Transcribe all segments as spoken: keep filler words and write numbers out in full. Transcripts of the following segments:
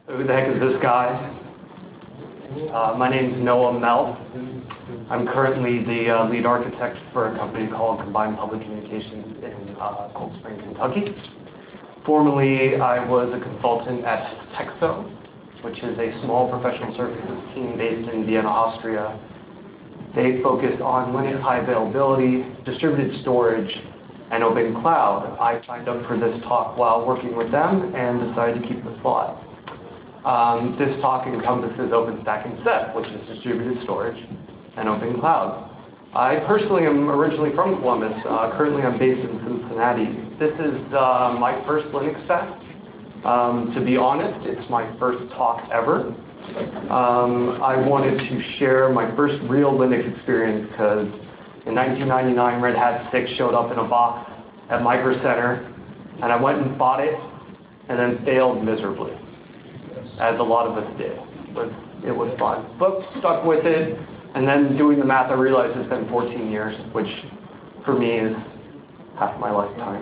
Who the heck is this guy? Uh, my name's Noah Melf. I'm currently the uh, lead architect for a company called Combined Public Communications in uh, Cold Spring, Kentucky. Formerly, I was a consultant at Texo, which is a small professional services team based in Vienna, Austria. They focus on Linux high availability, distributed storage, and open cloud. I signed up for this talk while working with them and decided to keep the slot. Um, this talk encompasses OpenStack and Ceph, which is distributed storage and open cloud. I personally am originally from Columbus. Uh, currently, I'm based in Cincinnati. This is uh, my first Linux Stack. Um, to be honest, it's my first talk ever. Um, I wanted to share my first real Linux experience because in nineteen ninety-nine, Red Hat six showed up in a box at Micro Center, and I went and bought it, and then failed miserably, as a lot of us did. But it was fun. But stuck with it, and then doing the math, I realized it's been fourteen years, which for me is half my lifetime.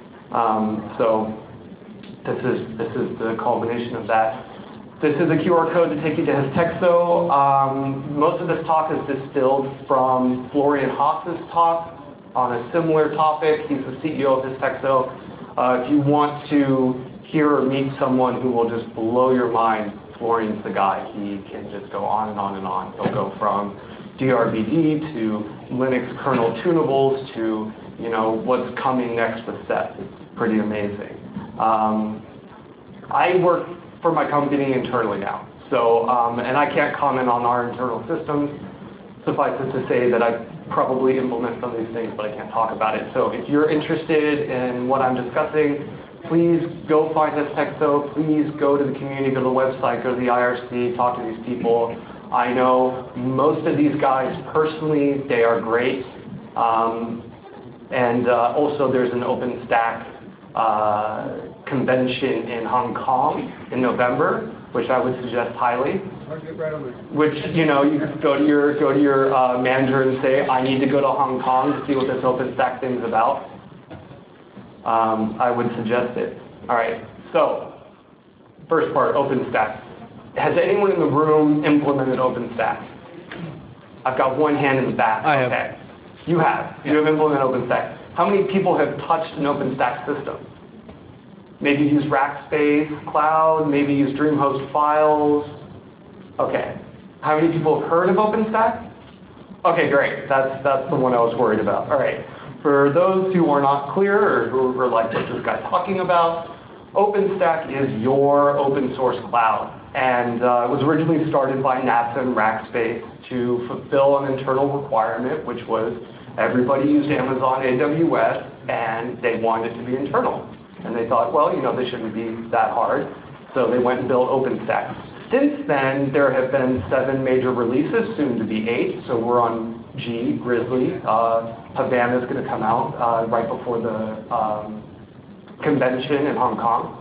Um, so this is this is the culmination of that. This is a Q R code to take you to his Texo. Um, most of this talk is distilled from Florian Haas's talk on a similar topic. He's the C E O of his Texo. Uh, if you want to hear or meet someone who will just blow your mind, Florian's the guy. He can just go on and on and on. He'll go from D R B D to Linux kernel tunables to, you know, what's coming next with Ceph. It's pretty amazing. Um, I work for my company internally now. So, um, and I can't comment on our internal systems. Suffice it to say that I probably implement some of these things, but I can't talk about it. So if you're interested in what I'm discussing, please go find this Texo. Please go to the community, go to the website, go to the I R C, talk to these people. I know most of these guys personally. They are great. Um, and uh, also there's an OpenStack uh, convention in Hong Kong in November, which I would suggest highly. Which, you know, you could go to your go to your uh, manager and say, I need to go to Hong Kong to see what this OpenStack thing's about. Um, I would suggest it. All right. So, first part, OpenStack. Has anyone in the room implemented OpenStack? I've got one hand in the back. I have. Okay. You have. You have implemented OpenStack. How many people have touched an OpenStack system? Maybe use Rackspace Cloud, maybe use DreamHost Files. Okay. How many people have heard of OpenStack? Okay, great. That's, that's the one I was worried about. All right. For those who are not clear or who are like, what's this guy talking about? OpenStack is your open source cloud. And uh, it was originally started by NASA and Rackspace to fulfill an internal requirement, which was everybody used Amazon A W S, and they wanted it to be internal. And they thought, well, you know, this shouldn't be that hard. So they went and built OpenStack. Since then, there have been seven major releases, soon to be eight. So we're on G, Grizzly. Uh, Havana is going to come out uh, right before the um, convention in Hong Kong.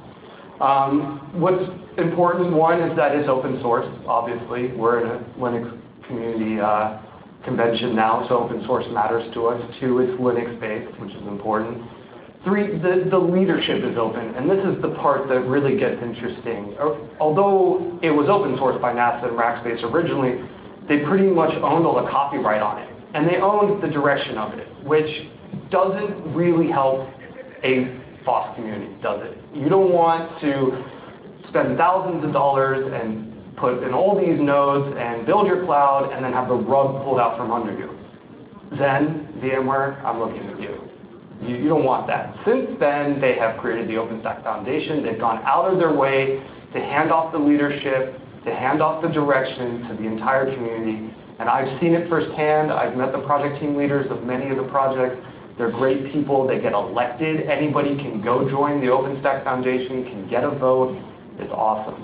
Um, what's important, one, is that it's open source, obviously. We're in a Linux community uh, convention now, so open source matters to us. Two, it's Linux-based, which is important. Three, the, the leadership is open, and this is the part that really gets interesting. Although it was open sourced by NASA and Rackspace originally, they pretty much owned all the copyright on it. And they owned the direction of it, which doesn't really help a F O S community, does it? You don't want to spend thousands of dollars and put in all these nodes and build your cloud and then have the rug pulled out from under you. Then, VMware, I'm looking at you. You, you don't want that. Since then, they have created the OpenStack Foundation. They've gone out of their way to hand off the leadership, to hand off the direction to the entire community. And I've seen it firsthand. I've met the project team leaders of many of the projects. They're great people. They get elected. Anybody can go join the OpenStack Foundation, can get a vote. It's awesome.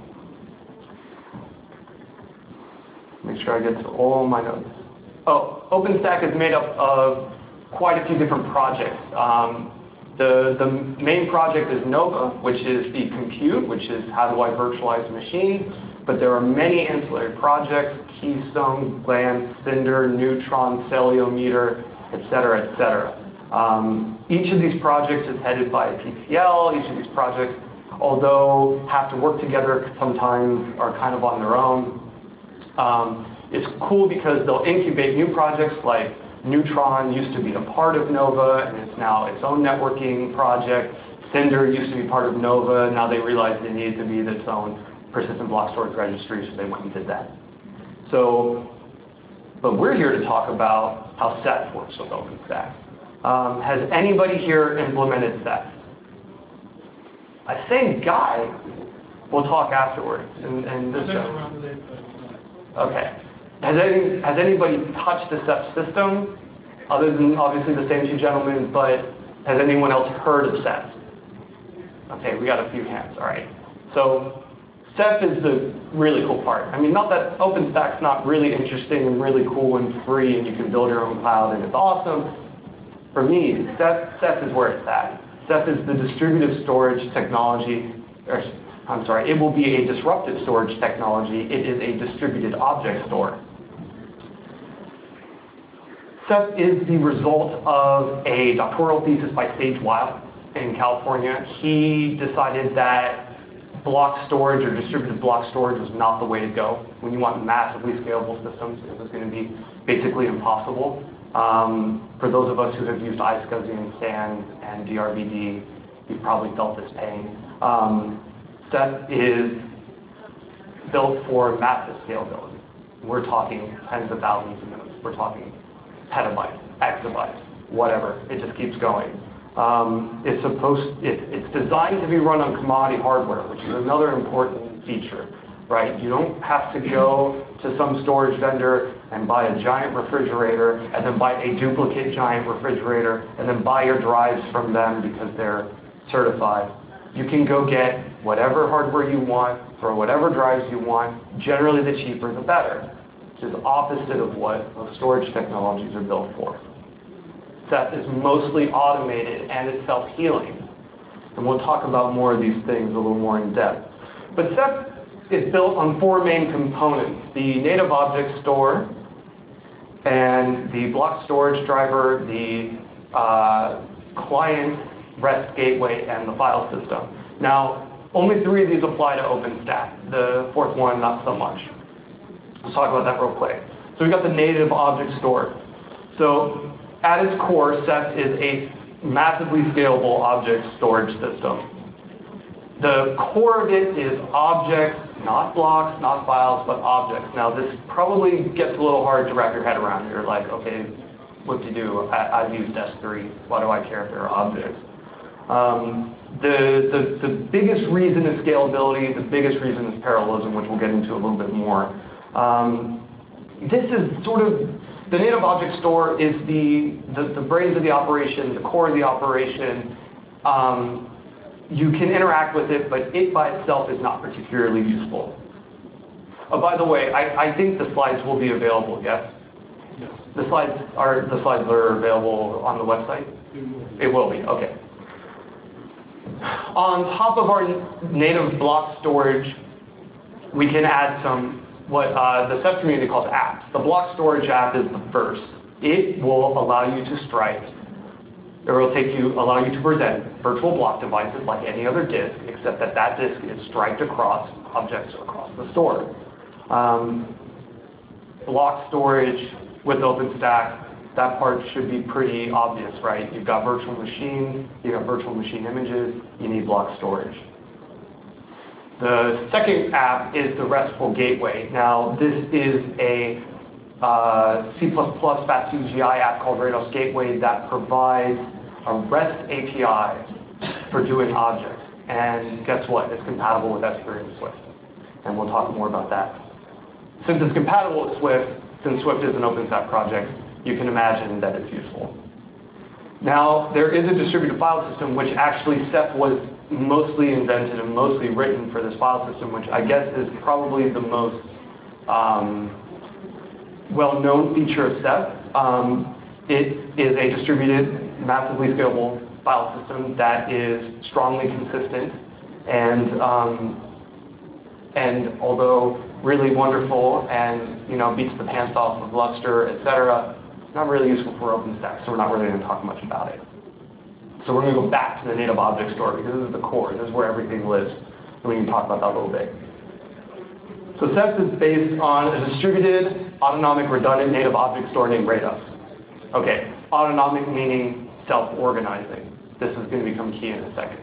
Make sure I get to all my notes. Oh, OpenStack is made up of quite a few different projects. Um, the, the main project is Nova, which is the compute, which is how do I virtualize a machine. But there are many ancillary projects, Keystone, Glance, Cinder, Neutron, Celiometer, et cetera, et cetera. Um, each of these projects is headed by a P P L. Each of these projects although have to work together sometimes, are kind of on their own. Um, it's cool because they'll incubate new projects, like Neutron used to be a part of Nova, and it's now its own networking project. Cinder used to be part of Nova, now they realized it needed to be its own persistent block storage registry, so they went and did that. So, but we're here to talk about how Ceph works with OpenStack. Um, has anybody here implemented Ceph? I think Guy will talk afterwards. And, and this okay. Has, any, has anybody touched the Ceph system, other than obviously the same two gentlemen, but has anyone else heard of Ceph? Okay, we got a few hands, all right. So Ceph is the really cool part. I mean, not that OpenStack's not really interesting and really cool and free and you can build your own cloud and it's awesome. For me, Ceph, Ceph is where it's at. Ceph is the distributed storage technology, or I'm sorry, it will be a disruptive storage technology. It is a distributed object store. Ceph is the result of a doctoral thesis by Sage Weil in California. He decided that block storage or distributed block storage was not the way to go. When you want massively scalable systems, it was going to be basically impossible. Um, for those of us who have used iSCSI and SAN and D R V D, you've probably felt this pain. Um, Ceph is built for massive scalability. We're talking tens of thousands of nodes. We're talking petabytes, exabytes, whatever. It just keeps going. Um, it's supposed, it, it's designed to be run on commodity hardware, which is another important feature, right? You don't have to go to some storage vendor and buy a giant refrigerator and then buy a duplicate giant refrigerator and then buy your drives from them because they're certified. You can go get whatever hardware you want for whatever drives you want. Generally, the cheaper, the better, which is opposite of what most storage technologies are built for. Ceph is mostly automated and it's self-healing. And we'll talk about more of these things a little more in depth. But Ceph is built on four main components: the native object store, and the block storage driver, the uh, client REST gateway, and the file system. Now, only three of these apply to OpenStack. The fourth one, not so much. Let's talk about that real quick. So we got the native object store. So at its core, Ceph is a massively scalable object storage system. The core of it is objects, not blocks, not files, but objects. Now, this probably gets a little hard to wrap your head around. You're like, okay, what do you do? I, I've used S three. Why do I care if they're objects? Um, the, the, the biggest reason is scalability. The biggest reason is parallelism, which we'll get into a little bit more. Um, this is sort of, the native object store is the, the, the brains of the operation, the core of the operation. Um, you can interact with it, but it by itself is not particularly useful. Oh, by the way, I, I think the slides will be available, yes? Yes. The slides are, the slides are available on the website? It will be, okay. On top of our native block storage, we can add some, what uh, the Ceph community calls apps. The block storage app is the first. It will allow you to strike, or it will take you, allow you to present virtual block devices like any other disk, except that that disk is striked across objects across the store. Um, block storage with OpenStack, that part should be pretty obvious, right? You've got virtual machines, you've got virtual machine images, you need block storage. The second app is the RESTful Gateway. Now, this is a uh, C plus plus FAT C G I app called Rados Gateway that provides a REST A P I for doing objects. And guess what? It's compatible with S three and Swift. And we'll talk more about that. Since it's compatible with Swift, since Swift is an OpenStack project, you can imagine that it's useful. Now, there is a distributed file system, which actually Ceph was mostly invented and mostly written for this file system, which I guess is probably the most um, well-known feature of Ceph. Um, it is a distributed, massively scalable file system that is strongly consistent, and um, and although really wonderful and you know beats the pants off of Lustre, et cetera, not really useful for OpenStack, so we're not really going to talk much about it. So we're going to go back to the native object store because this is the core. This is where everything lives. And we can talk about that a little bit. So Ceph is based on a distributed, autonomic, redundant native object store named Rados. Okay, autonomic meaning self-organizing. This is going to become key in a second.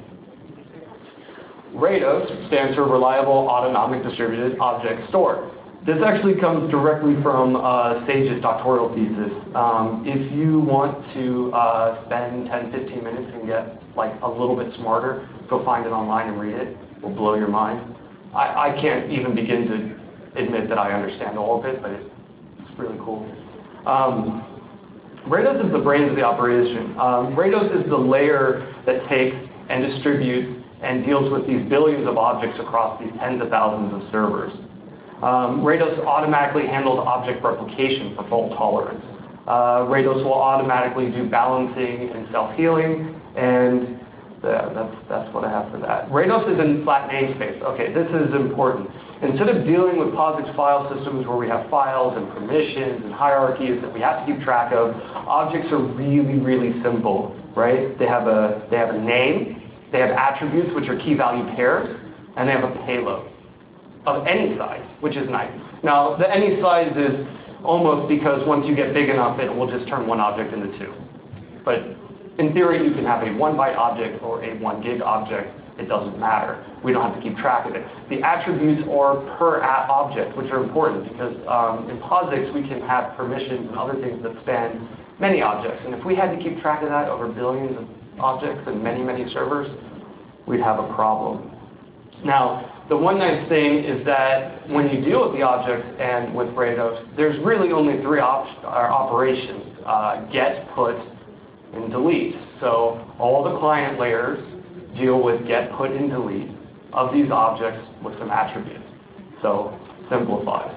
Rados stands for Reliable Autonomic Distributed Object Store. This actually comes directly from uh, Sage's doctoral thesis. Um, if you want to uh, spend ten, fifteen minutes and get like a little bit smarter, go find it online and read it. It will blow your mind. I, I can't even begin to admit that I understand all of it, but it, it's really cool. Um, Rados is the brains of the operation. Um, Rados is the layer that takes and distributes and deals with these billions of objects across these tens of thousands of servers. Um, Rados automatically handles object replication for fault tolerance. Uh, Rados will automatically do balancing and self-healing, and yeah, that's, that's what I have for that. Rados is in flat namespace. Okay, this is important. Instead of dealing with POSIX file systems where we have files and permissions and hierarchies that we have to keep track of, objects are really, really simple, right? They have a, they have a name, they have attributes, which are key value pairs, and they have a payload of any size, which is nice. Now, the any size is almost because once you get big enough, it will just turn one object into two. But in theory, you can have a one byte object or a one gig object. It doesn't matter. We don't have to keep track of it. The attributes are per object, which are important because um, in POSIX, we can have permissions and other things that span many objects. And if we had to keep track of that over billions of objects and many, many servers, we'd have a problem. Now, the one nice thing is that when you deal with the objects and with Rados, there's really only three op operations, uh, get, put, and delete. So all the client layers deal with get, put, and delete of these objects with some attributes. So simplified.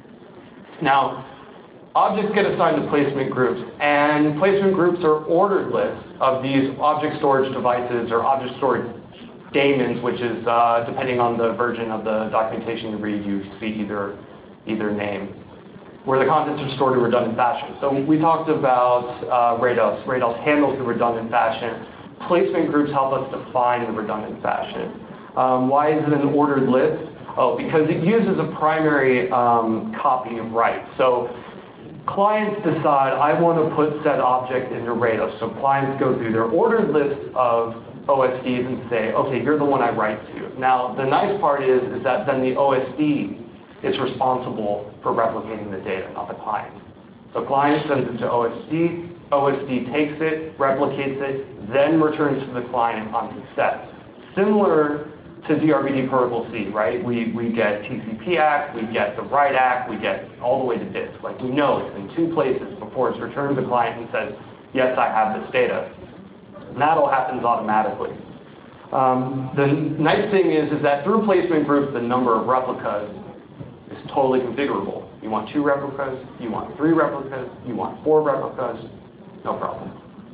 Now, objects get assigned to placement groups, and placement groups are ordered lists of these object storage devices or object storage daemons, which is, uh, depending on the version of the documentation you read, you see either, either name, where the contents are stored in redundant fashion. So we talked about uh, Rados. Rados handles the redundant fashion. Placement groups help us define the redundant fashion. Um, why is it an ordered list? Oh, because it uses a primary um, copy of write. So clients decide, I want to put said object into Rados. So clients go through their ordered list of O S Ds and say, okay, you're the one I write to. Now, the nice part is, is that then the O S D is responsible for replicating the data, not the client. So client sends it to O S D, O S D takes it, replicates it, then returns to the client on success. Similar to D R B D Protocol C, right? We, we get T C P A C, we get the write A C, we get all the way to disk. Like we know it's in two places before it's returned to the client and says, yes, I have this data. And that all happens automatically. Um, the nice thing is, is that through placement groups, the number of replicas is totally configurable. You want two replicas, you want three replicas, you want four replicas, no problem.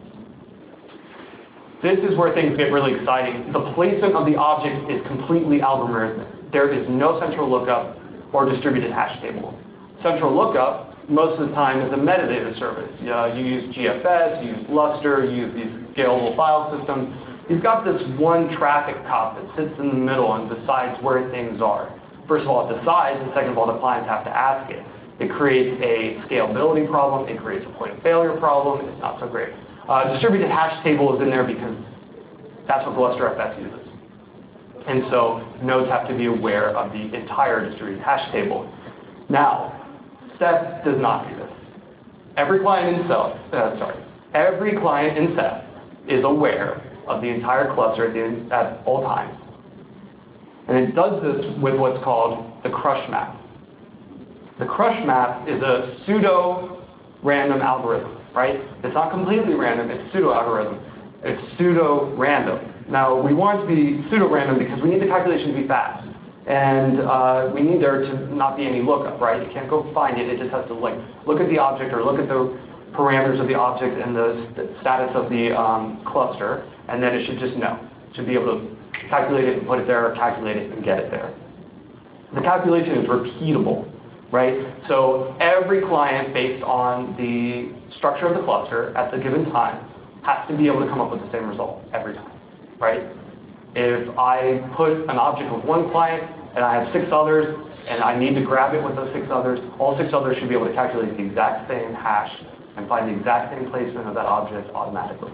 This is where things get really exciting. The placement of the objects is completely algorithmic. There is no central lookup or distributed hash table. Central lookup, most of the time, is a metadata service. Uh, you use G F S, you use Lustre, you use these scalable file systems. You've got this one traffic cop that sits in the middle and decides where things are. First of all, it decides, and second of all, the clients have to ask it. It creates a scalability problem, it creates a point of failure problem, it's not so great. Uh, distributed hash table is in there because that's what GlusterFS uses. And so nodes have to be aware of the entire distributed hash table. Now, Ceph does not do this. Every client in Ceph, uh, sorry, every client in Ceph is aware of the entire cluster at, the, at all times. And it does this with what's called the crush map. The crush map is a pseudo-random algorithm, right? It's not completely random, it's pseudo-algorithm. It's pseudo-random. Now, we want it to be pseudo-random because we need the calculation to be fast. And uh, we need there to not be any lookup, right? You can't go find it, it just has to like look at the object or look at the parameters of the object and the st status of the um, cluster, and then it should just know. It should be able to calculate it and put it there, or calculate it and get it there. The calculation is repeatable, right? So every client, based on the structure of the cluster at the given time, has to be able to come up with the same result every time, right? If I put an object with one client and I have six others and I need to grab it with those six others, all six others should be able to calculate the exact same hash and find the exact same placement of that object automatically.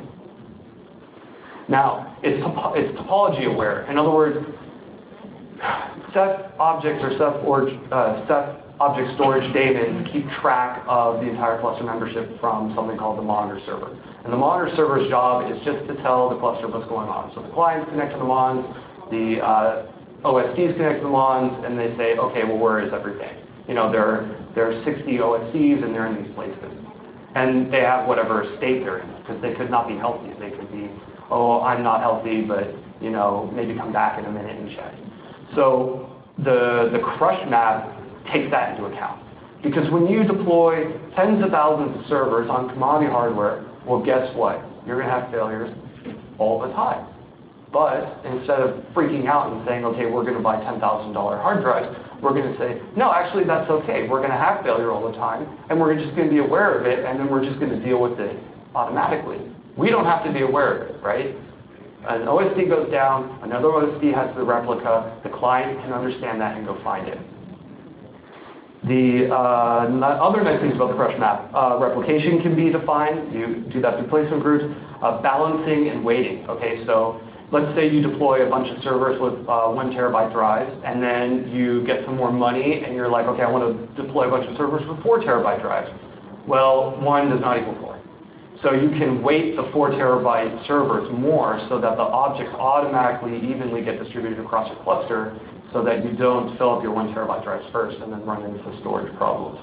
Now, it's, top it's topology aware. In other words, Ceph objects or Ceph, or, uh, Ceph object storage daemons keep track of the entire cluster membership from something called the monitor server. And the monitor server's job is just to tell the cluster what's going on. So the clients connect to the mons, the uh, O S Ds connect to the mons, and they say, okay, well, where is everything? You know, there are, there are sixty O S Ds, and they're in these places. And they have whatever state they're in, because they could not be healthy. They could be, oh, I'm not healthy, but, you know, maybe come back in a minute and check. So the, the crush map takes that into account. Because when you deploy tens of thousands of servers on commodity hardware, well, guess what? You're going to have failures all the time. But instead of freaking out and saying, okay, we're going to buy ten thousand dollar hard drives, we're going to say, no, actually, that's okay. We're going to have failure all the time, and we're just going to be aware of it, and then we're just going to deal with it automatically. We don't have to be aware of it, right? An O S D goes down, another O S D has the replica, the client can understand that and go find it. The uh, other nice things about the crush map, uh, replication can be defined. You do that through placement groups. Uh, balancing and weighting. Okay, so let's say you deploy a bunch of servers with uh, one terabyte drives, and then you get some more money, and you're like, okay, I want to deploy a bunch of servers with four terabyte drives. Well, one does not equal four. So you can weight the four terabyte servers more so that the objects automatically evenly get distributed across your cluster, so that you don't fill up your one terabyte drives first and then run into storage problems.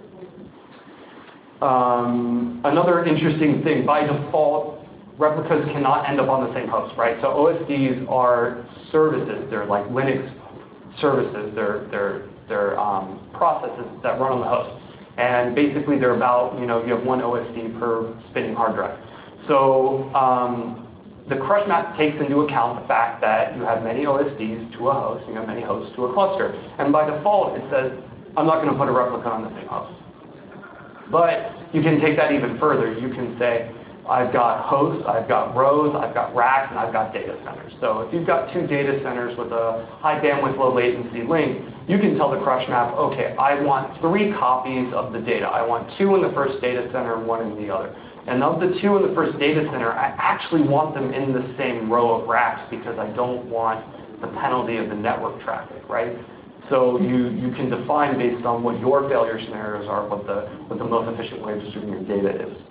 Um, another interesting thing, by default, replicas cannot end up on the same host, right? So O S Ds are services. They're like Linux services. They're, they're, they're um, processes that run on the host. And basically, they're about, you know, you have one O S D per spinning hard drive. So um, the crush map takes into account the fact that you have many O S Ds to a host, you have many hosts to a cluster. And by default, it says, I'm not going to put a replica on the same host. But you can take that even further. You can say, I've got hosts, I've got rows, I've got racks, and I've got data centers. So if you've got two data centers with a high bandwidth, low latency link, you can tell the crush map, okay, I want three copies of the data. I want two in the first data center and one in the other. And of the two in the first data center, I actually want them in the same row of racks because I don't want the penalty of the network traffic, right? So you, you can define based on what your failure scenarios are, what the, what the most efficient way of distributing your data is.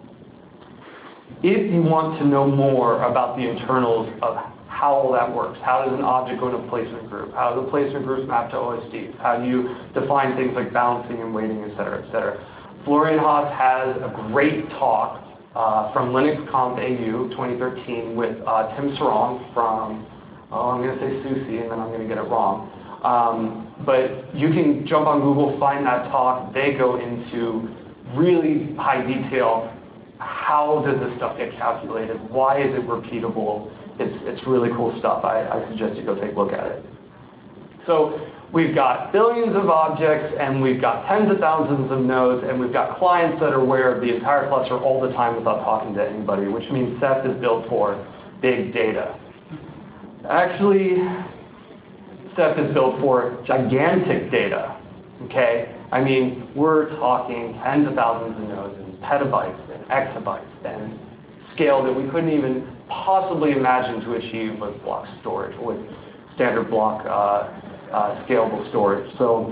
If you want to know more about the internals of how all that works, how does an object go into a placement group, how do the placement groups map to O S Ds, how do you define things like balancing and weighting, et cetera, et cetera. Florian Haas has a great talk uh, from LinuxConf A U twenty thirteen with uh, Tim Sarong from, oh, I'm going to say SUSE, and then I'm going to get it wrong. Um, but you can jump on Google, find that talk. They go into really high detail. How does this stuff get calculated? Why is it repeatable? It's, it's really cool stuff. I, I suggest you go take a look at it. So we've got billions of objects, and we've got tens of thousands of nodes, and we've got clients that are aware of the entire cluster all the time without talking to anybody, which means Ceph is built for big data. Actually, Ceph is built for gigantic data. Okay? I mean, we're talking tens of thousands of nodes and petabytes and exabytes and scale that we couldn't even possibly imagine to achieve with block storage, with standard block uh, uh, scalable storage. So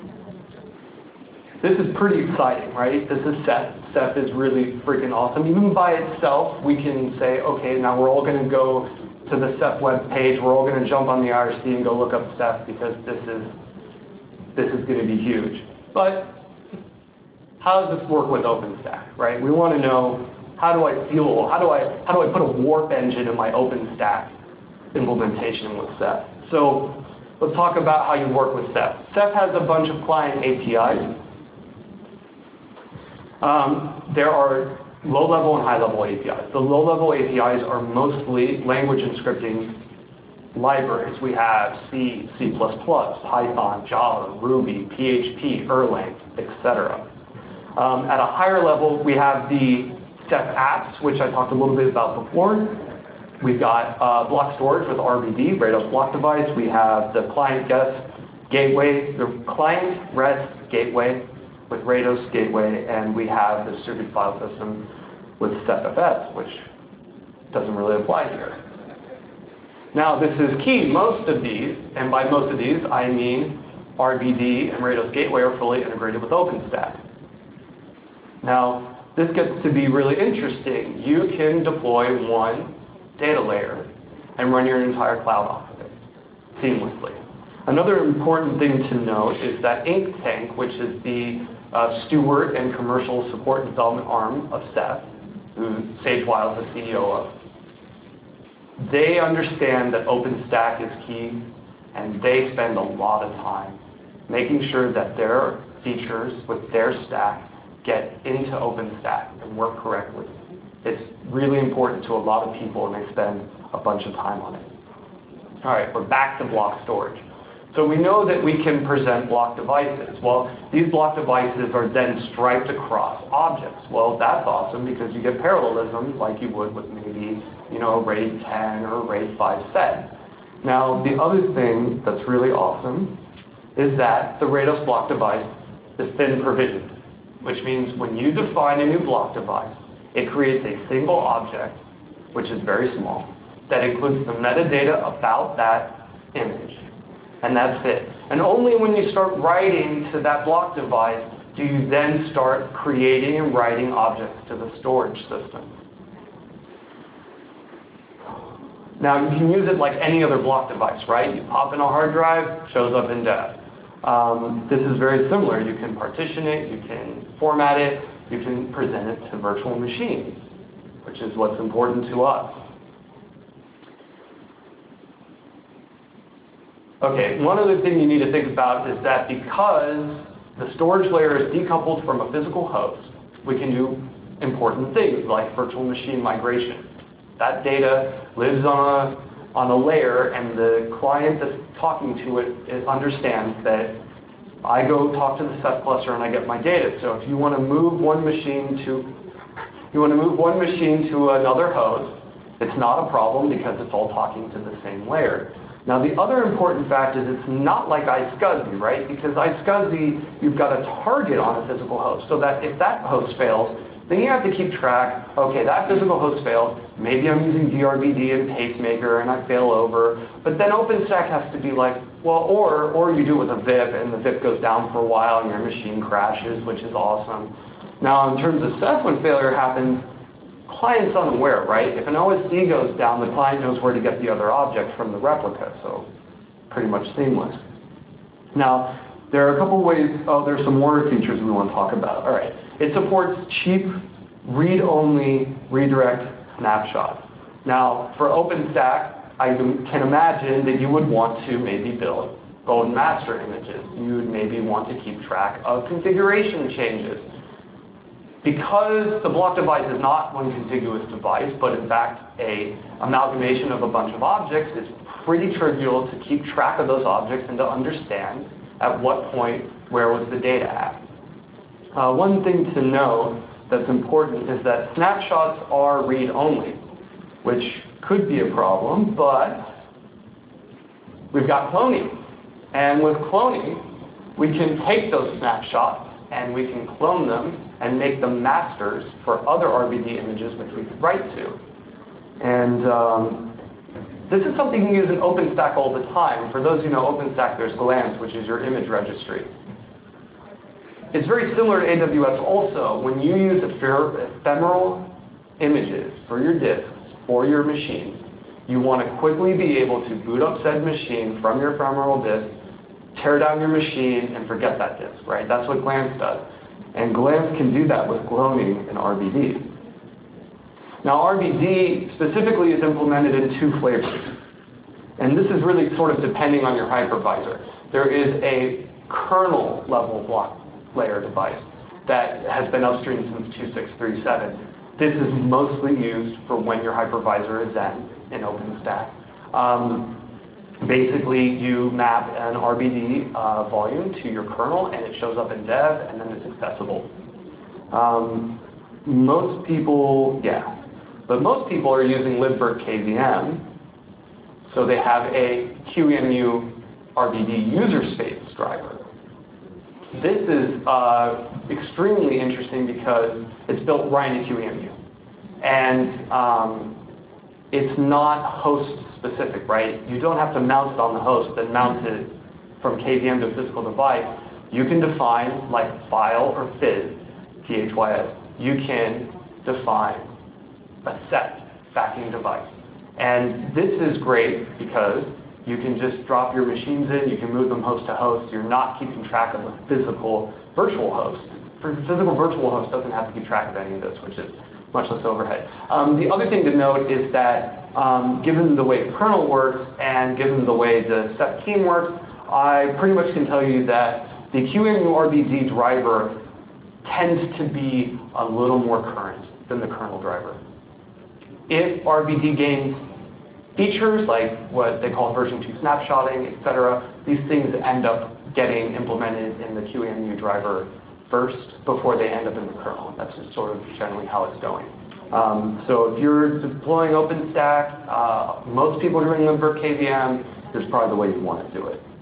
this is pretty exciting, right? This is Ceph. Ceph is really freaking awesome. Even by itself, we can say, okay, now we're all going to go to the Ceph web page. We're all going to jump on the I R C and go look up Ceph because this is this is going to be huge. But how does this work with OpenStack, right? We want to know, how do I fuel, how do I, how do I put a warp engine in my OpenStack implementation with Ceph? So let's talk about how you work with Ceph. Ceph has a bunch of client A P Is. Um, there are low-level and high-level A P Is. The low-level A P Is are mostly language and scripting libraries. We have C, C plus plus, Python, Java, Ruby, P H P, Erlang, et cetera. Um, at a higher level, we have the Ceph apps, which I talked a little bit about before. We've got uh, block storage with R B D, Rados Block Device. We have the client guest gateway, the client REST gateway with Rados gateway, and we have the distributed file system with CephFS, which doesn't really apply here. Now, this is key. Most of these, and by most of these, I mean R B D and Rados gateway are fully integrated with OpenStack. Now, this gets to be really interesting. You can deploy one data layer and run your entire cloud off of it seamlessly. Another important thing to note is that Inktank, which is the uh, steward and commercial support and development arm of Ceph, who Sage Wiles is the C E O of, they understand that OpenStack is key, and they spend a lot of time making sure that their features with their stack get into OpenStack and work correctly. It's really important to a lot of people, and they spend a bunch of time on it. All right, we're back to block storage. So we know that we can present block devices. Well, these block devices are then striped across objects. Well, that's awesome because you get parallelism like you would with maybe, you know, a RAID ten or a RAID five set. Now, the other thing that's really awesome is that the Rados block device is thin provisioned, which means when you define a new block device, it creates a single object, which is very small, that includes the metadata about that image. And that's it. And only when you start writing to that block device do you then start creating and writing objects to the storage system. Now, you can use it like any other block device, right? You pop in a hard drive, shows up in dev. Um, this is very similar. You can partition it, you can format it, you can present it to virtual machines, which is what's important to us. Okay, one other thing you need to think about is that because the storage layer is decoupled from a physical host, we can do important things like virtual machine migration. That data lives on a, on a layer, and the client that's talking to it, it understands that I go talk to the Ceph cluster and I get my data. So if you want to move one machine to you want to move one machine to another host, it's not a problem because it's all talking to the same layer. Now, the other important fact is it's not like iSCSI, right? Because iSCSI, you've got a target on a physical host, so that if that host fails, then you have to keep track, okay, that physical host failed, maybe I'm using D R B D and Pacemaker and I fail over, but then OpenStack has to be like, well, or, or you do it with a V I P and the V I P goes down for a while and your machine crashes, which is awesome. Now, in terms of Ceph, when failure happens, client's unaware, right? If an O S D goes down, the client knows where to get the other object from the replica, so pretty much seamless. Now, there are a couple ways, oh, there's some more features we want to talk about. All right, it supports cheap, read-only redirect snapshots. Now, for OpenStack, I can imagine that you would want to maybe build golden master images. You would maybe want to keep track of configuration changes. Because the block device is not one contiguous device, but in fact a amalgamation of a bunch of objects, it's pretty trivial to keep track of those objects and to understand at what point where was the data at. Uh, one thing to know that's important is that snapshots are read-only, which could be a problem, but we've got cloning. And with cloning, we can take those snapshots and we can clone them and make them masters for other R B D images which we could write to. And um, this is something you use in OpenStack all the time. For those who know OpenStack, there's Glance, which is your image registry. It's very similar to A W S also. When you use ephemeral images for your disks, for your machines, you want to quickly be able to boot up said machine from your ephemeral disk, tear down your machine, and forget that disk, right? That's what Glance does. And Glance can do that with cloning in R B D. Now, R B D specifically is implemented in two flavors. And this is really sort of depending on your hypervisor. There is a kernel level block layer device that has been upstream since two six three seven. This is mostly used for when your hypervisor is Zen in OpenStack. Um, Basically, you map an R B D uh, volume to your kernel, and it shows up in dev, and then it's accessible. Um, most people, yeah, but most people are using libvirt K V M, so they have a Q E M U R B D user space driver. This is uh, extremely interesting because it's built right into Q E M U. And um, it's not host specific, right? You don't have to mount it on the host and mount it from K V M to a physical device. You can define like file or fizz, P H Y S. You can define a set backing device. And this is great because you can just drop your machines in, you can move them host to host. You're not keeping track of a physical virtual host. For physical virtual host doesn't have to keep track of any of this, which is much less overhead. Um, the other thing to note is that um, given the way the kernel works and given the way the Ceph team works, I pretty much can tell you that the Q E M U R B D driver tends to be a little more current than the kernel driver. If R B D gains features like what they call version two snapshotting, et cetera, these things end up getting implemented in the Q E M U driver first before they end up in the kernel. That's just sort of generally how it's going. Um, so if you're deploying OpenStack, uh, most people are doing libvirt K V M, this is probably the way you want to do it.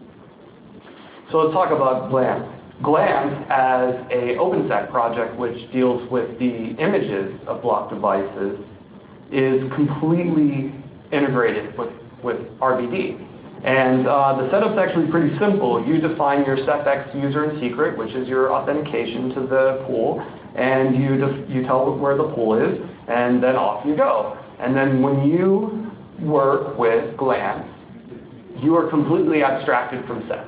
So let's talk about Glance. Glance as a OpenStack project which deals with the images of block devices is completely integrated with, with R B D. And uh, the setup's actually pretty simple. You define your CephX user and secret, which is your authentication to the pool, and you, def you tell where the pool is, and then off you go. And then when you work with Glance, you are completely abstracted from Ceph.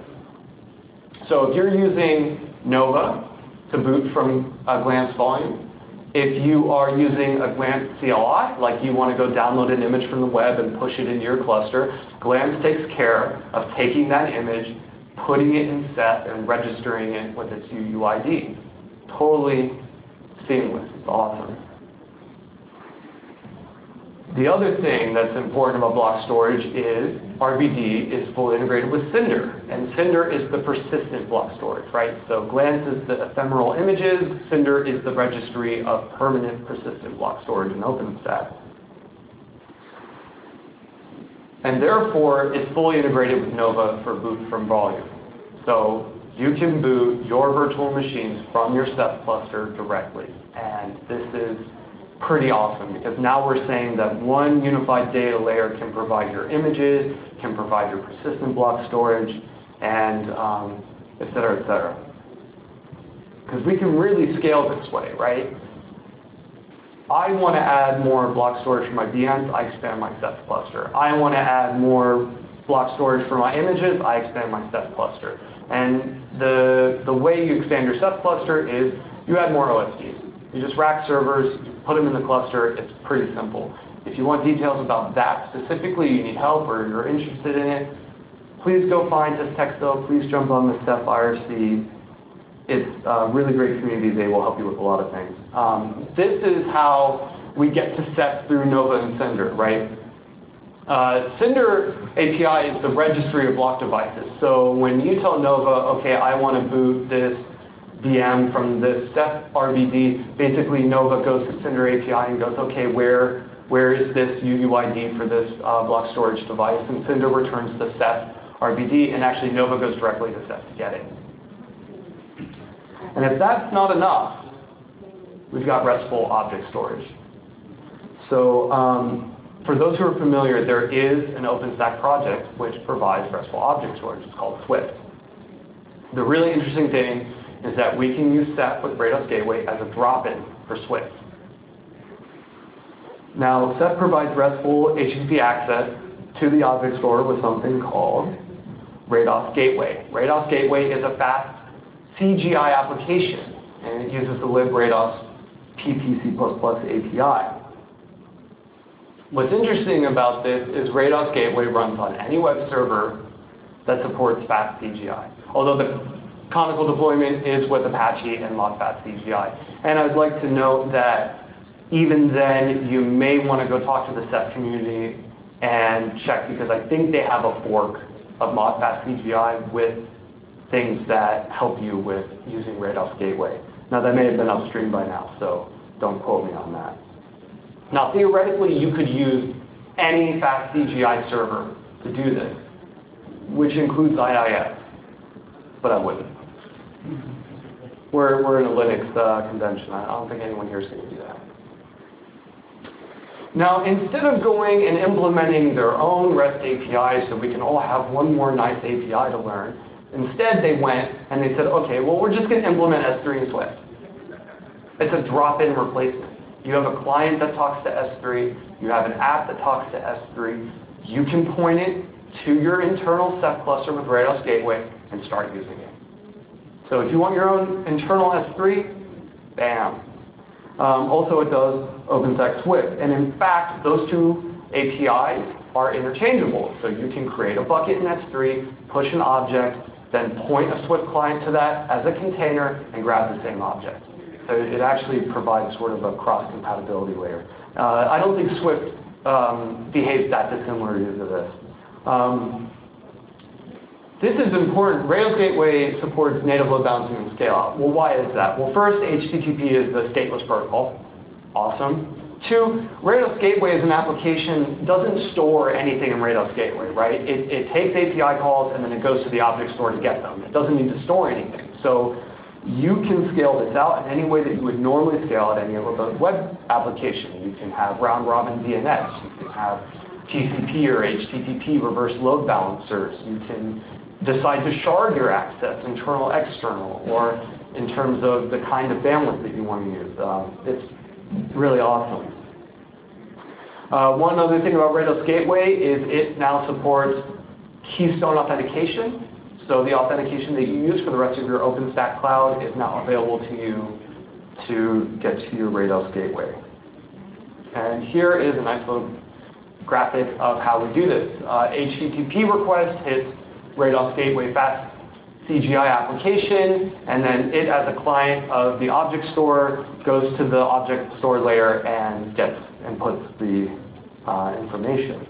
So if you're using Nova to boot from a Glance volume, if you are using a Glance C L I, like you want to go download an image from the web and push it into your cluster, Glance takes care of taking that image, putting it in Ceph, and registering it with its U U I D. Totally seamless. It's awesome. The other thing that's important about block storage is R B D is fully integrated with Cinder. And Cinder is the persistent block storage, right? So Glance is the ephemeral images. Cinder is the registry of permanent persistent block storage in OpenStack. And therefore, it's fully integrated with Nova for boot from volume. So you can boot your virtual machines from your Ceph cluster directly. And this is pretty awesome because now we're saying that one unified data layer can provide your images, can provide your persistent block storage, and um, et cetera, et cetera. Because we can really scale this way, right? I want to add more block storage for my V Ms, I expand my Ceph cluster. I want to add more block storage for my images, I expand my Ceph cluster. And the, the way you expand your Ceph cluster is you add more O S Ds. You just rack servers, you put them in the cluster, it's pretty simple. If you want details about that specifically, you need help or you're interested in it, please go find Testexo, please jump on the Ceph I R C. It's a really great community, they will help you with a lot of things. Um, this is how we get to Ceph through Nova and Cinder, right? Uh, Cinder A P I is the registry of block devices. So when you tell Nova, okay, I want to boot this V M from the Ceph R B D, basically Nova goes to Cinder A P I and goes, okay, where, where is this U U I D for this uh, block storage device? And Cinder returns the Ceph R B D, and actually Nova goes directly to Ceph to get it. And if that's not enough, we've got RESTful object storage. So um, for those who are familiar, there is an OpenStack project which provides RESTful object storage. It's called Swift. The really interesting thing is that we can use Ceph with Rados Gateway as a drop-in for Swift. Now, Ceph provides RESTful H T T P access to the object store with something called Rados Gateway. Rados Gateway is a fast C G I application, and it uses the librados P P C plus plus A P I. What's interesting about this is Rados Gateway runs on any web server that supports fast C G I, although the canonical deployment is with Apache and Modfast C G I. And I'd like to note that even then, you may want to go talk to the Ceph community and check, because I think they have a fork of Modfast C G I with things that help you with using Rados Gateway. Now, that may have been upstream by now, so Don't quote me on that. Now, theoretically, you could use any fast C G I server to do this, which includes I I S, but I wouldn't. We're, we're in a Linux uh, convention. I don't think anyone here is going to do that. Now, instead of going and implementing their own REST A P I so we can all have one more nice A P I to learn, instead they went and they said, okay, well, we're just going to implement S three in Swift. It's a drop-in replacement. You have a client that talks to S three. You have an app that talks to S three. You can point it to your internal Ceph cluster with Rados Gateway and start using it. So if you want your own internal S three, bam. Um, also, it does OpenStack Swift. And in fact, those two A P Is are interchangeable. So you can create a bucket in S three, push an object, then point a Swift client to that as a container and grab the same object. So it actually provides sort of a cross-compatibility layer. Uh, I don't think Swift um, behaves that dissimilarly to this. Um, This is important. Rails Gateway supports native load balancing and scale-out. Well, why is that? Well, first, H T T P is the stateless protocol. Awesome. Two, Rails Gateway as an application doesn't store anything in Rails Gateway, right? It, it takes A P I calls and then it goes to the object store to get them. It doesn't need to store anything. So you can scale this out in any way that you would normally scale out any other web application. You can have round-robin D N S. You can have T C P or H T T P reverse load balancers. You can decide to shard your access, internal, external, or in terms of the kind of bandwidth that you want to use. Um, it's really awesome. Uh, one other thing about Rados Gateway is it now supports keystone authentication. So the authentication that you use for the rest of your OpenStack cloud is now available to you to get to your Rados Gateway. And here is a nice little graphic of how we do this. Uh, H T T P request hits Rados Gateway fast C G I application, and then it as a client of the object store goes to the object store layer and gets and puts the uh, information.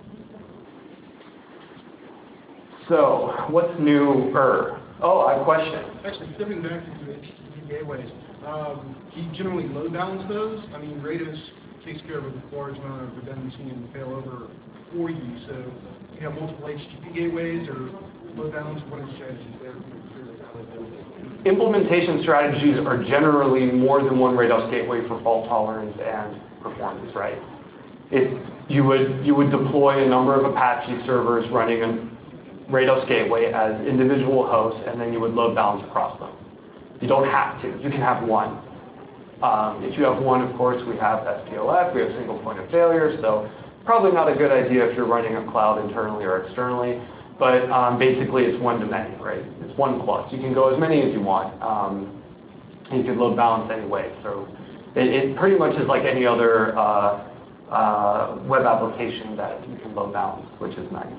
So what's newer? Oh, I have a question. Actually, stepping back to the H T T P gateways, um, do you generally load balance those? I mean, Rados takes care of a large amount of redundancy and failover for you, so you have multiple H T T P gateways or load balance. What are the strategies there? Implementation strategies are generally more than one Rados gateway for fault tolerance and performance, right? If you would you would deploy a number of Apache servers running a Rados gateway as individual hosts, and then you would load balance across them. You don't have to. You can have one. Um, if you have one, of course, we have S P O F. We have single point of failure, so probably not a good idea if you're running a cloud internally or externally, but um, basically it's one to many, right? It's one plus. You can go as many as you want. Um, you can load balance anyway. So it, it pretty much is like any other uh, uh, web application that you can load balance, which is nice.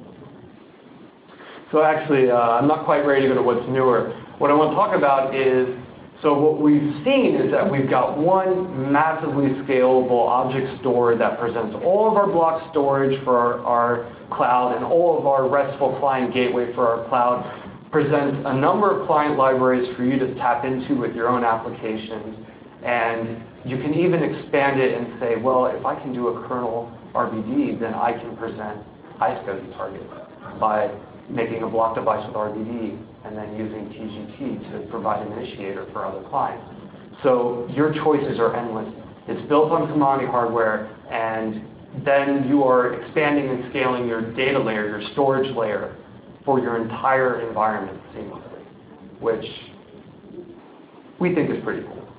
So actually, uh, I'm not quite ready to go to what's newer. What I want to talk about is, so what we've seen is that we've got one massively scalable object store that presents all of our block storage for our, our cloud and all of our RESTful client gateway for our cloud, presents a number of client libraries for you to tap into with your own applications. And you can even expand it and say, well, if I can do a kernel R B D, then I can present iSCSI targets by making a block device with R B D and then using T G T to provide an initiator for other clients. So your choices are endless. It's built on commodity hardware, and then you are expanding and scaling your data layer, your storage layer, for your entire environment seamlessly, which we think is pretty cool.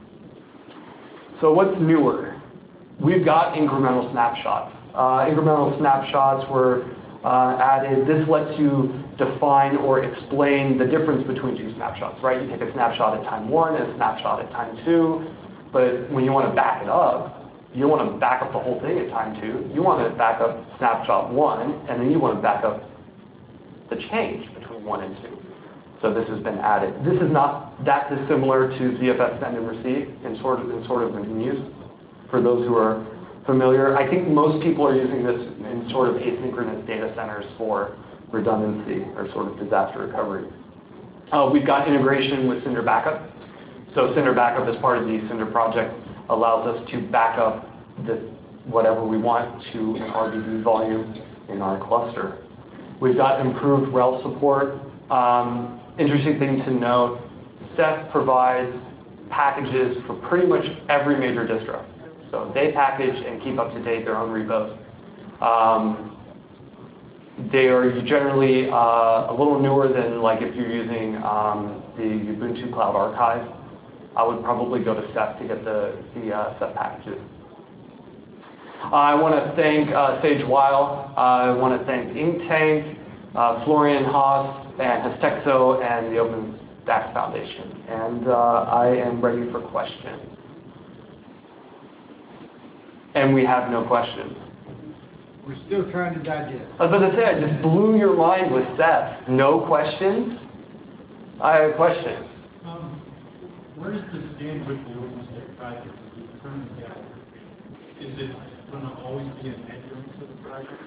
So what's newer? We've got incremental snapshots. Uh, incremental snapshots were uh, added. This lets you define or explain the difference between two snapshots, right? You take a snapshot at time one and a snapshot at time two, but when you want to back it up, you don't want to back up the whole thing at time two. You want to back up snapshot one, and then you want to back up the change between one and two. So this has been added. This is not that dissimilar to Z F S send and receive in sort of in sort of in use. For those who are familiar, I think most people are using this in sort of asynchronous data centers for redundancy or sort of disaster recovery. Uh, we've got integration with Cinder Backup. So Cinder Backup, as part of the Cinder project, allows us to back up the, whatever we want to an R D B volume in our cluster. We've got improved rel support. Um, interesting thing to note, Ceph provides packages for pretty much every major distro. So they package and keep up to date their own repos. Um, they are generally uh, a little newer than like if you're using um, the Ubuntu Cloud Archive. I would probably go to Ceph to get the, the uh, Ceph packages. I want to thank uh, Sage Weil. I want to thank Inktank, uh, Florian Haas, and Hestexo, and the OpenStack Foundation. And uh, I am ready for questions. And we have no questions. We're still trying to digest. I was about to say, I just blew your mind with Ceph. No questions? I have a question. Um, where does this stand with the OpenStack project? Is it going to always be an adjunct to the project?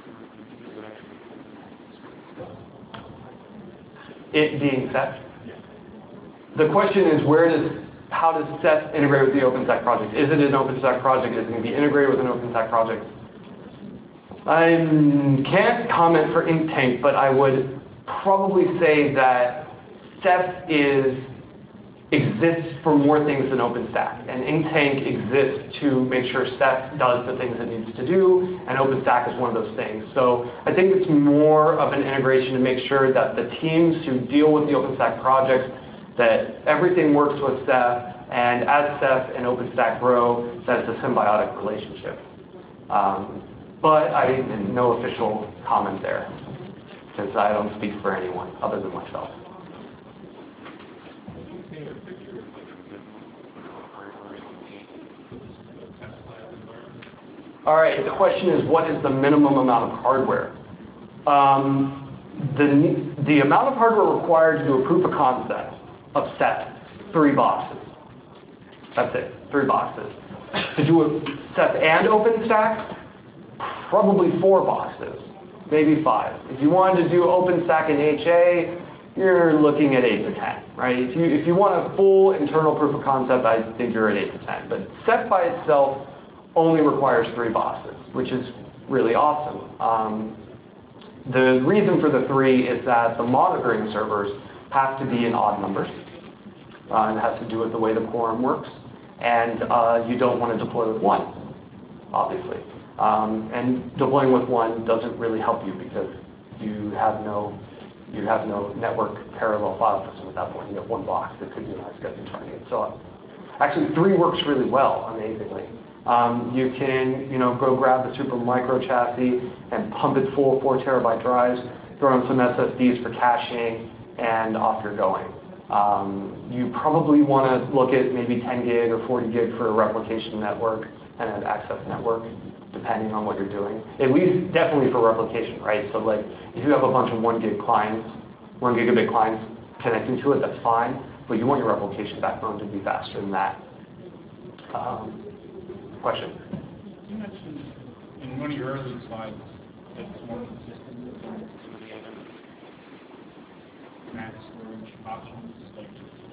It being Ceph? Yeah. The question is, where does, how does Ceph integrate with the OpenStack project? Is it an OpenStack project? Is it going to be integrated with an OpenStack project? I can't comment for Inktank, but I would probably say that Ceph is exists for more things than OpenStack, and Inktank exists to make sure Ceph does the things it needs to do, and OpenStack is one of those things. So I think it's more of an integration to make sure that the teams who deal with the OpenStack projects, that everything works with Ceph, and as Ceph and OpenStack grow, that it's a symbiotic relationship. Um, but I no official comment there, since I don't speak for anyone other than myself. All right, the question is, what is the minimum amount of hardware? Um, the, the amount of hardware required to do a proof of concept of Ceph, three boxes. That's it, three boxes. To do a Ceph and OpenStack, probably four boxes, maybe five. If you wanted to do OpenStack and H A, you're looking at eight to ten, right? If you, if you want a full internal proof of concept, I think you're at eight to ten. But Ceph by itself only requires three boxes, which is really awesome. Um, the reason for the three is that the monitoring servers have to be in odd numbers. Uh, and it has to do with the way the quorum works. And uh, you don't want to deploy with one, obviously. Um, and deploying with one doesn't really help you because you have no you have no network parallel file system at that point. You have one box that could be nice getting targeted. So actually, three works really well, amazingly. Um, you can, you know, go grab the Supermicro chassis and pump it full of four terabyte drives, throw in some S S Ds for caching, and off you're going. Um, you probably want to look at maybe ten gig or forty gig for a replication network and an access network, depending on what you're doing. At least definitely for replication, right? So like, if you have a bunch of one gig clients, one gigabit clients connecting to it, that's fine, but you want your replication backbone to be faster than that. Um, question? You mentioned in one of your early slides that it's more consistent with some of the other mass storage options, like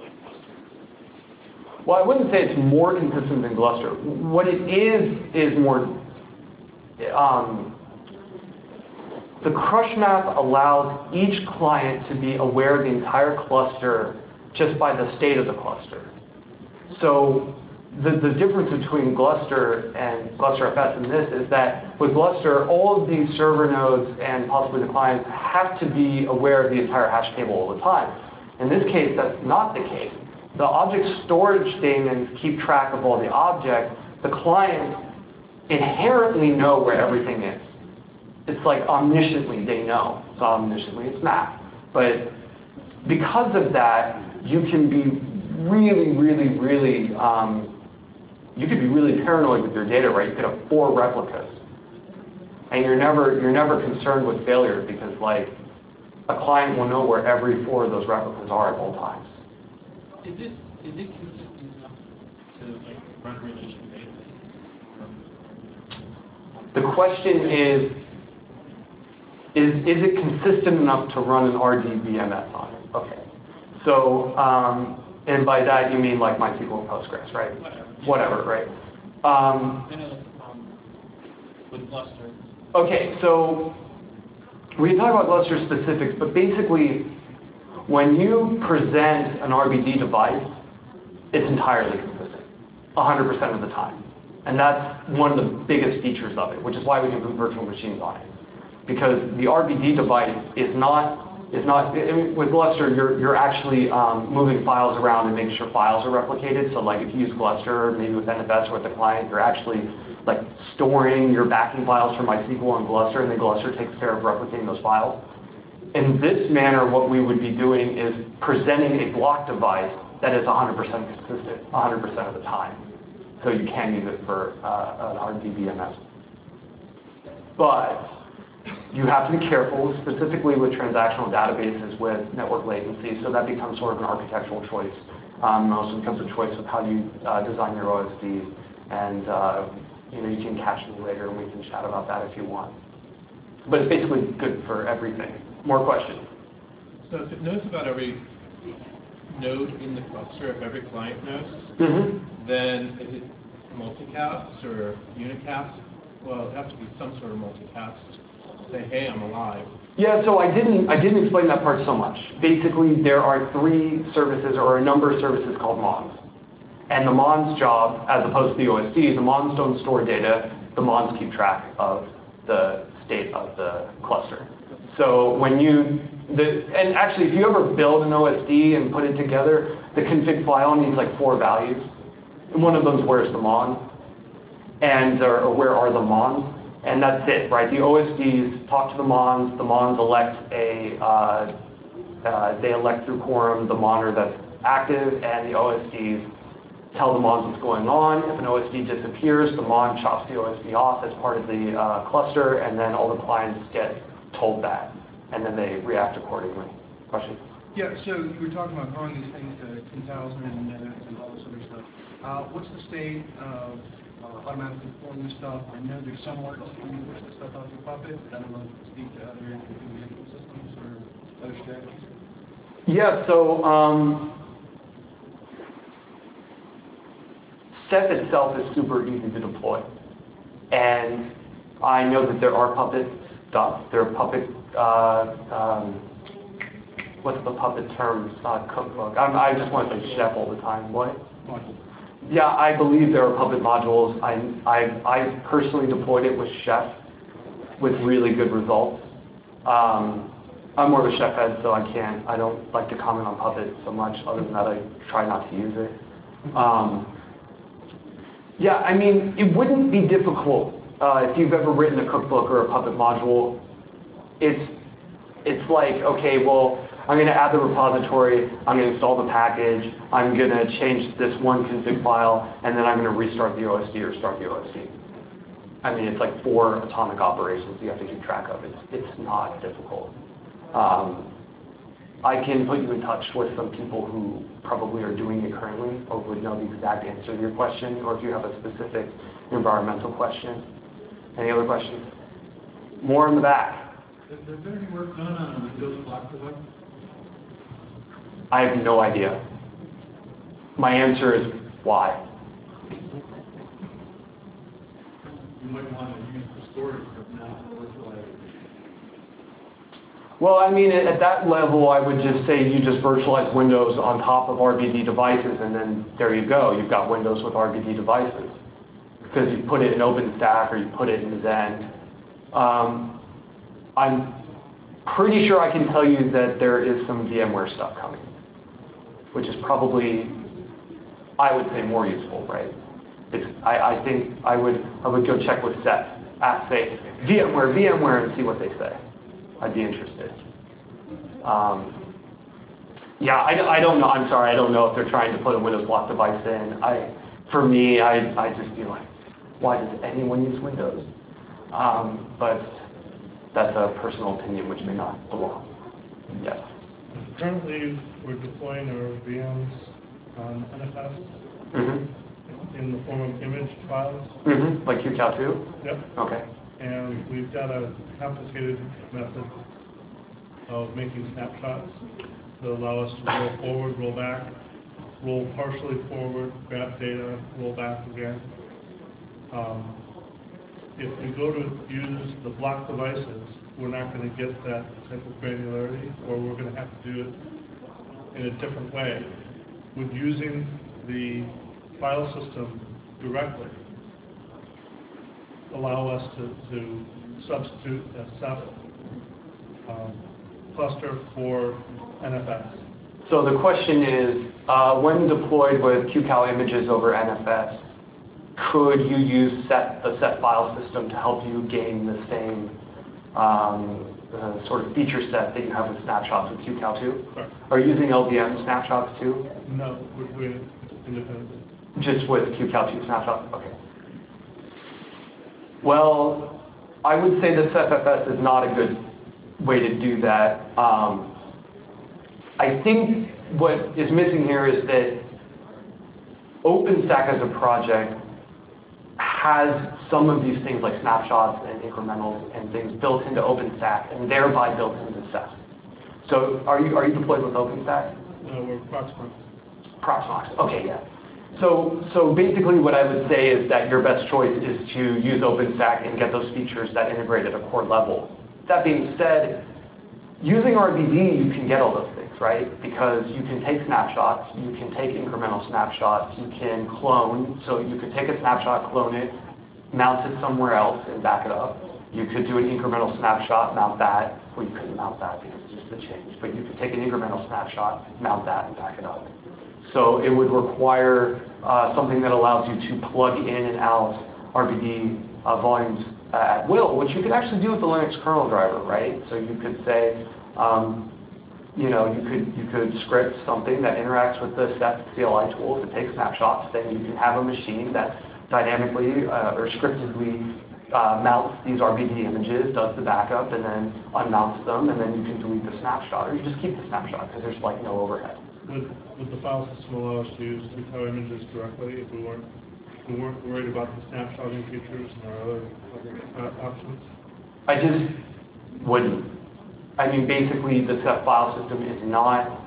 Well, I wouldn't say it's more consistent than Gluster. What it is is more, um, the crush map allows each client to be aware of the entire cluster just by the state of the cluster. So the, the difference between Gluster and Gluster F S in this is that with Gluster, all of these server nodes and possibly the clients have to be aware of the entire hash table all the time. In this case, that's not the case. The object storage daemons keep track of all the objects. The clients inherently know where everything is. It's like omnisciently they know. So omnisciently it's mapped. But because of that, you can be really, really, really, um, you could be really paranoid with your data, right? You could have four replicas. And you're never, you're never concerned with failure because like a client will know where every four of those replicas are at all times. Is it is it consistent enough to like run relation database? The question is, is is it consistent enough to run an R D B M S on it? Okay. So um, And by that you mean like MySQL and Postgres, right? Whatever. Whatever, right? Um, I know, um, with Gluster. okay, so we can talk about Gluster specifics, but basically when you present an R B D device, it's entirely consistent, one hundred percent of the time. And that's one of the biggest features of it, which is why we can put virtual machines on it. Because the R B D device is not, is not I mean, with Gluster, you're, you're actually um, moving files around and making sure files are replicated. So like if you use Gluster, maybe with N F S or with the client, you're actually like storing your backing files from MySQL and Gluster, and then Gluster takes care of replicating those files. In this manner, what we would be doing is presenting a block device that is one hundred percent consistent one hundred percent of the time. So you can use it for uh, an R D B M S. But you have to be careful, specifically with transactional databases with network latency, so that becomes sort of an architectural choice. Um, also becomes a choice of how you uh, design your O S Ds, and uh, you know, you can catch me later and we can chat about that if you want. But it's basically good for everything. More questions? So if it knows about every node in the cluster, if every client knows, Mm-hmm. then is it multicast or unicast? Well, it'd have to be some sort of multicast. Say, hey, I'm alive. Yeah, so I didn't, I didn't explain that part so much. Basically, there are three services or a number of services called Mons. And the Mons job, as opposed to the O S D, the Mons don't store data, the Mons keep track of the state of the cluster. So when you, the, and actually if you ever build an O S D and put it together, the config file needs like four values. And one of them is where's the Mon, and or, or where are the Mons, and that's it, right? The O S Ds talk to the Mons, the Mons elect a, uh, uh, they elect through quorum the monitor that's active, and the O S Ds tell the Mons what's going on. If an O S D disappears, the Mon chops the O S D off as part of the uh, cluster, and then all the clients get told that, and then they react accordingly. Questions? Yeah, so you were talking about growing these things to ten thousand and nodes and all this other stuff. Uh, what's the state of uh, automatically pulling this stuff? I know there's some work to push this stuff out to Puppet, but I don't know if you can speak to other individual systems or other strategies. Yeah, so um, Ceph itself is super easy to deploy. And I know that there are Puppet stuff. There are Puppet, uh, um, what's the Puppet term? Uh, cookbook. I'm, I just want to say Chef all the time. What? Yeah, I believe there are Puppet modules. I, I, I personally deployed it with Chef with really good results. Um, I'm more of a Chef head, so I can't, I don't like to comment on Puppet so much. Other than that, I try not to use it. Um, yeah, I mean, it wouldn't be difficult uh, if you've ever written a cookbook or a Puppet module. It's, it's like, okay, well, I'm going to add the repository, I'm going to install the package, I'm going to change this one config file, and then I'm going to restart the O S D or start the O S D. I mean, it's like four atomic operations you have to keep track of. It's, it's not difficult. Um, I can put you in touch with some people who probably are doing it currently or would know the exact answer to your question, or if you have a specific environmental question. Any other questions? More in the back. Is there any work done on Windows block device? I have no idea. My answer is why? You might want to use the storage, but not virtualize it. Well, I mean, at that level, I would just say you just virtualize Windows on top of R B D devices, and then there you go. You've got Windows with R B D devices. Because you put it in OpenStack or you put it in Xen. Um, I'm pretty sure I can tell you that there is some VMware stuff coming, which is probably, I would say, more useful, right? It's, I, I think I would, I would go check with Seth, ask, say, VMware, VMware, and see what they say. I'd be interested. Um, yeah, I, I don't know. I'm sorry. I don't know if they're trying to put a Windows block device in. I, for me, I, I just be like, why does anyone use Windows? Um, but that's a personal opinion which may not belong. Yes. Currently, we're deploying our V Ms on N F S Mm-hmm. in the form of image files. Mm-hmm. Like Q C O W two? Yep. Okay. And we've got a complicated method of making snapshots that allow us to roll forward, roll back, roll partially forward, grab data, roll back again. Um, if we go to use the block devices, we're not going to get that type of granularity, or we're going to have to do it in a different way. With using the file system directly, allow us to, to substitute a Ceph um, cluster for N F S. So the question is, uh, when deployed with Q Cal images over N F S, could you use set, the set file system to help you gain the same um, uh, sort of feature set that you have with snapshots with Q Cal two? Correct. Are you using L V M snapshots too? No, we're doing it independently. Just with Q Cal two snapshots? Okay. Well, I would say that Ceph F S is not a good way to do that. Um, I think what is missing here is that OpenStack as a project has some of these things like snapshots and incrementals and things built into OpenStack and thereby built into Ceph. So are you, are you deployed with OpenStack? No, we're Proxmox. Proxmox, okay, yeah. So, so basically what I would say is that your best choice is to use OpenStack and get those features that integrate at a core level. That being said, using R B D, you can get all those things, right? Because you can take snapshots, you can take incremental snapshots, you can clone. So you could take a snapshot, clone it, mount it somewhere else and back it up. You could do an incremental snapshot, mount that. Well, you couldn't mount that because it's just the change. But you could take an incremental snapshot, mount that, and back it up. So it would require uh, something that allows you to plug in and out R B D uh, volumes uh, at will, which you could actually do with the Linux kernel driver, right? So you could say, um, you know, you could you could script something that interacts with the Ceph C L I tool to take snapshots. Then you can have a machine that dynamically uh, or scriptedly uh, mounts these R B D images, does the backup, and then unmounts them, and then you can delete the snapshot, or you just keep the snapshot because there's like no overhead. Would, would the file system allow us to use Q Cal images directly if we weren't, if we weren't worried about the snapshotting features and our other, other uh, options? I just wouldn't. I mean, basically, the Ceph file system is not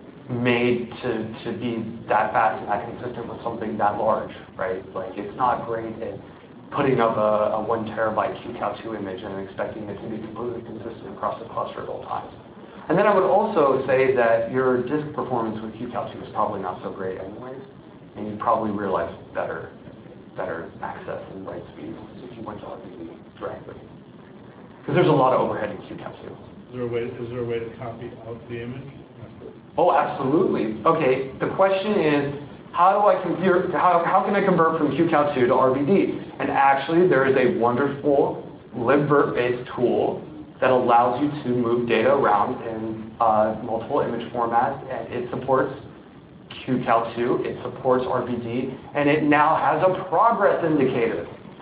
made to, to be that fast and that consistent with something that large, right? Like, it's not great at putting up a, a one terabyte Q Cal two image and expecting it to be completely consistent across the cluster at all times. And then I would also say that your disk performance with Q Cal two is probably not so great anyways, and you'd probably realize better, better access and write speeds if you went to R B D directly. Because there's a lot of overhead in Q Cal two. Is there a way, is there a way to copy out the image? Oh, absolutely. Okay, the question is, how do I convert, how, how can I convert from Q Cal two to R B D? And actually, there is a wonderful libvirt-based tool that allows you to move data around in uh, multiple image formats, and it supports Q Cal two, it supports R B D, and it now has a progress indicator.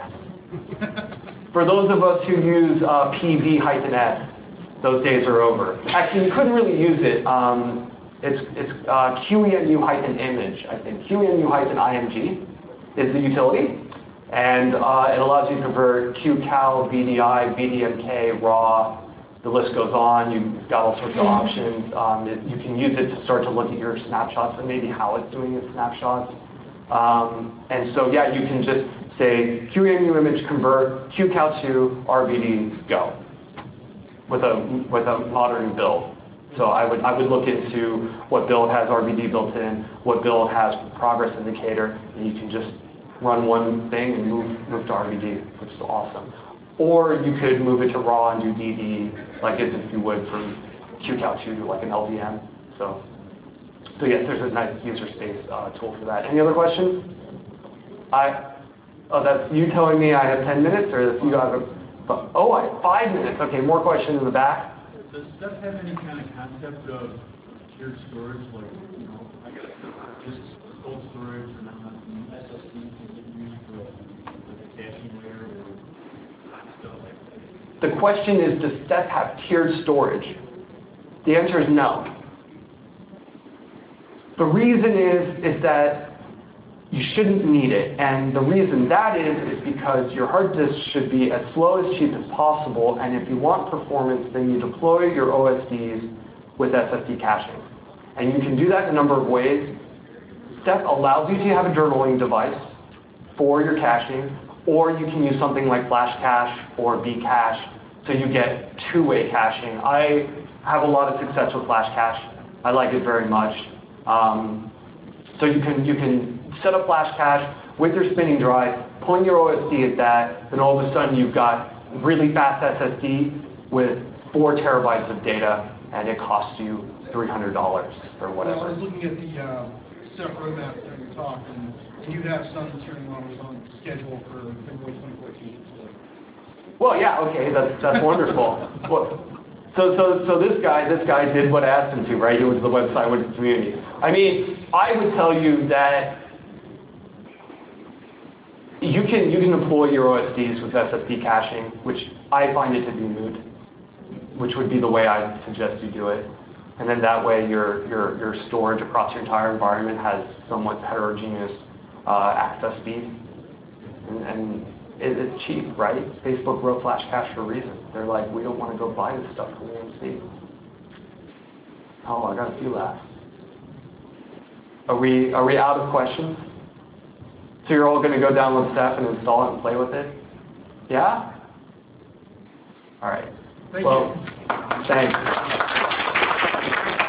For those of us who use uh, P V-S, those days are over. Actually, you couldn't really use it. Um, it's it's uh, Q E M U-image, I think. Q E M U-I M G is the utility. And uh, it allows you to convert Q Cal, V D I, V D M K, RAW. The list goes on. You've got all sorts of options. Um, it, you can use it to start to look at your snapshots and maybe how it's doing its snapshots. Um, and so, yeah, you can just say Q E M U-image, convert, Q Cal two, R B D, go. With a with a modern build. So I would I would look into what build has R B D built in, what build has progress indicator, and you can just run one thing and move move to R B D, which is awesome. Or you could move it to RAW and do D D, like as if you would from Q Cal two to like an L V M. So, so yes, there's a nice user space uh, tool for that. Any other questions? I oh that's you telling me I have ten minutes, or if you have a oh I have five minutes. Okay, more questions in the back. Does Ceph have any kind of concept of tiered storage, like, you know, I got just cold storage and then S S D can get used for like a caching layer or stuff like that? The question is, does Ceph have tiered storage? The answer is no. The reason is, is that you shouldn't need it. And the reason that is, is because your hard disk should be as slow as cheap as possible. And if you want performance, then you deploy your O S Ds with S S D caching. And you can do that in a number of ways. Ceph allows you to have a journaling device for your caching, or you can use something like FlashCache or Bcache, so you get two-way caching. I have a lot of success with FlashCache. I like it very much. Um, so you can you can set up FlashCache with your spinning drive, point your O S D at that, then all of a sudden you've got really fast S S D with four terabytes of data, and it costs you three hundred dollars or Well, I whatever. was looking at the uh, Ceph roadmap during your talk, and, and you have some turning on was on schedule for February twenty fourteen. So. Well, yeah, okay, that's that's wonderful. Well, so so so this guy this guy did what I asked him to, right? He went to the website, went to the community. I mean, I would tell you that you can you can deploy your O S Ds with S S D caching, which I find it to be moot, which would be the way I'd suggest you do it. And then that way your your your storage across your entire environment has somewhat heterogeneous uh, access speed, and, and it, it's cheap, right? Facebook wrote FlashCache for a reason. They're like, we don't want to go buy this stuff from E M C. Oh, I got a few laughs. Are we are we out of questions? So you're all going to go download Ceph and install it and play with it? Yeah? All right. Thank well, you. Thanks.